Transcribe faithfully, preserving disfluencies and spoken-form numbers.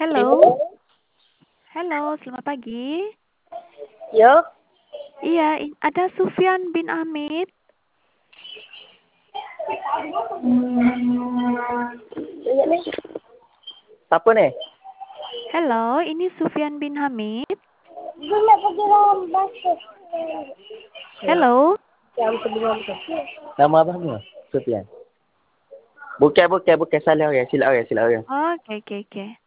Halo. Halo, selamat pagi. Ya, Iya, i ada Sufyan bin Hamid. siapa ni? Halo, ini Sufyan bin Hamid. Halo. Nama abang Sofian. Bukan, bukan, bukan. Salah orang. Silap orang, silap orang. Oke, oke, oke.